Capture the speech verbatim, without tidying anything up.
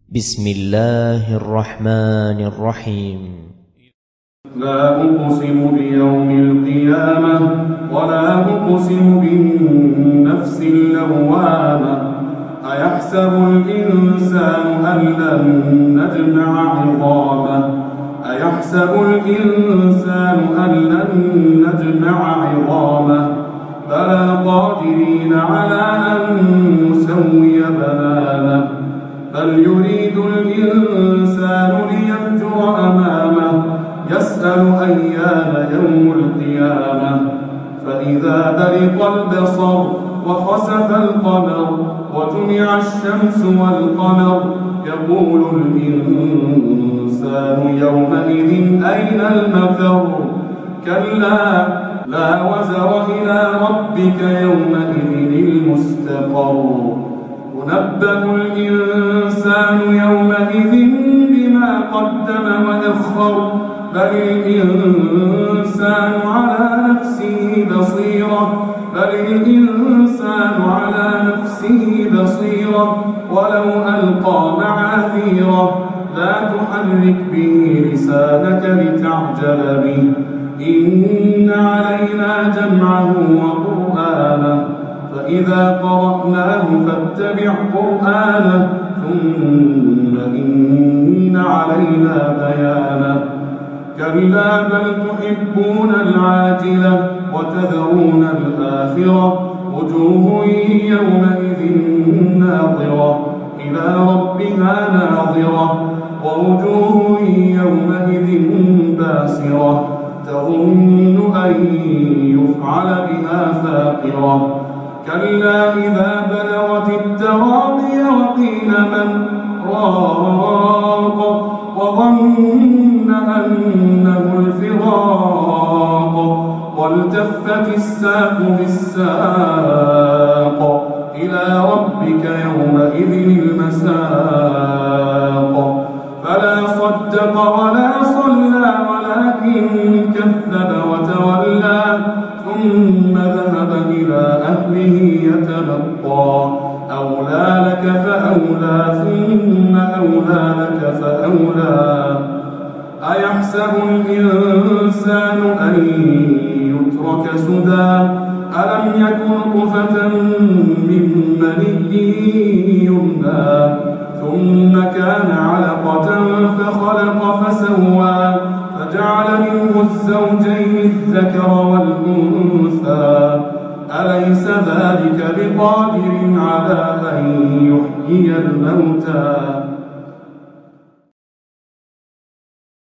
بسم الله الرحمن الرحيم. لا أقسم بيوم القيامة ولا أقسم بالنفس اللوامة أيحسب الإنسان أن لن نجمع عظامه أيحسب الإنسان أن لن نجمع عظامه بلى قادرين على أن نسوي بنانه بل يريد الإنسان ليفجر أمامه يسأل أيان يوم القيامة فإذا برق البصر وخسف القمر وجمع الشمس والقمر يقول الإنسان يومئذ أين المفر كلا لا وزر إلى ربك يومئذ المستقر ينبأ الإنسان يومئذ بما قدم وأخر بل الإنسان على نفسه بصيرة بل الإنسان على نفسه بصيرة ولو ألقى معاذيره لا تحرك به لسانك لتعجل به إن علينا جمعه وقرآنه فإذا قرأناه فاتبع قرآنه ثم إن علينا بيانه كلا بل تحبون العاجلة وتذرون الآخرة وجوه يومئذ ناظرة إلى ربها ناظرة ووجوه يومئذ باسرة تظن أن يفعل بها فاقرة كلا إذا بلغت التراقي وقيل من راق وظن أنه الفراق والتفت الساق بالساق إلى ربك يومئذ المساق فلا صدق ولا صلى ولكن كذب وتولى ثم ذهب إلى أهله يتمطى أولى لك فأولى ثم أولى لك فأولى أيحسب الإنسان أن يترك سدى ألم يكن طفة من مني يمنى ثم كان علقة فخلق فسوى فجعل منه الزوجين الذكر والأنثى أليس ذلك بقادر على أن يحيي الموتى